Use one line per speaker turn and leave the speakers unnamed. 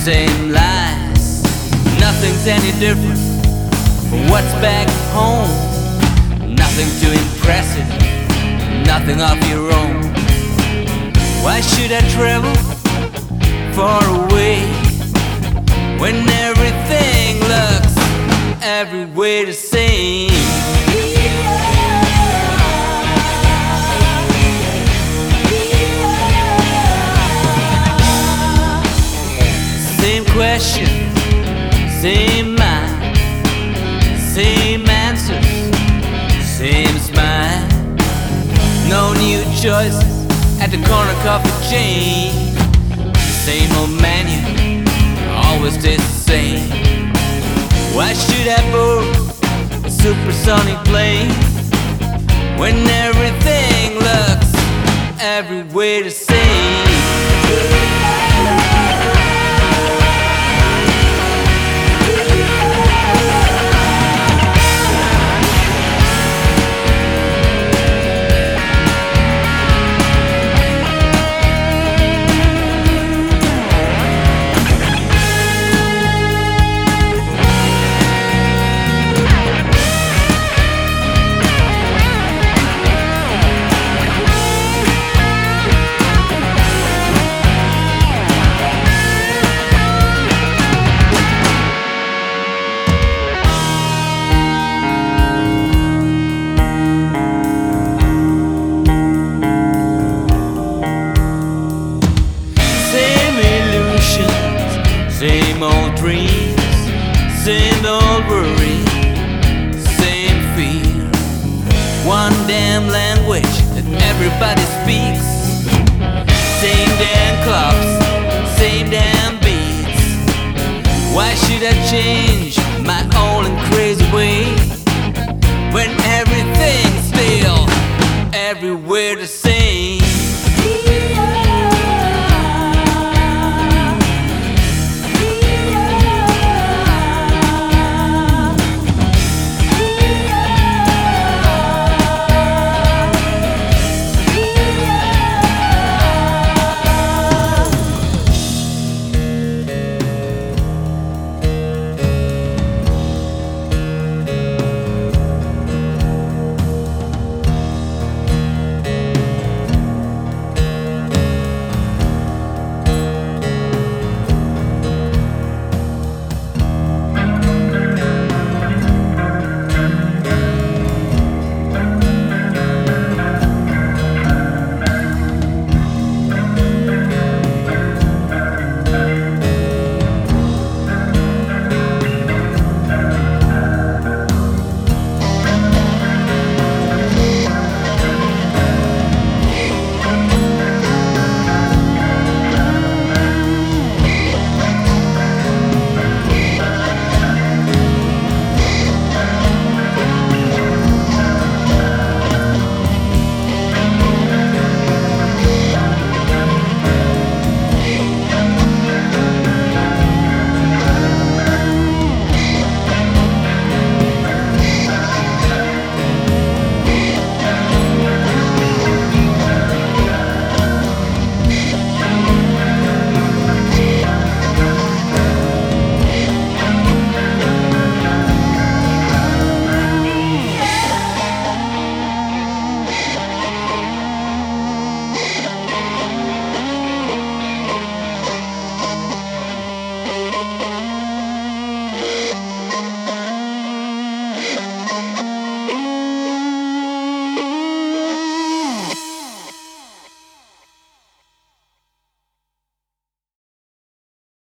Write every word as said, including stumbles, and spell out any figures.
same lies. Nothing's any different from what's back home. Nothing too impressive, nothing of your own. Why should I travel far away when everything looks everywhere the same? Same question, same mind, same answers, same smile. No new choices at the corner coffee chain. Same old menu, always tastes the same. Why should I board a supersonic plane when everything looks everywhere the same? Same old dreams, same old worry, same fear. One damn language that everybody speaks. Same damn clubs, same damn beats. Why should I change my old and crazy way when everything's still everywhere the same?